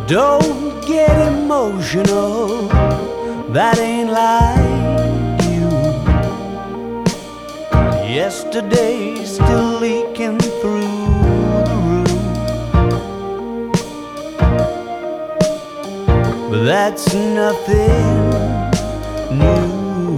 Don't get emotional, that ain't like you. Yesterday's still leaking through the roof, but that's nothing new.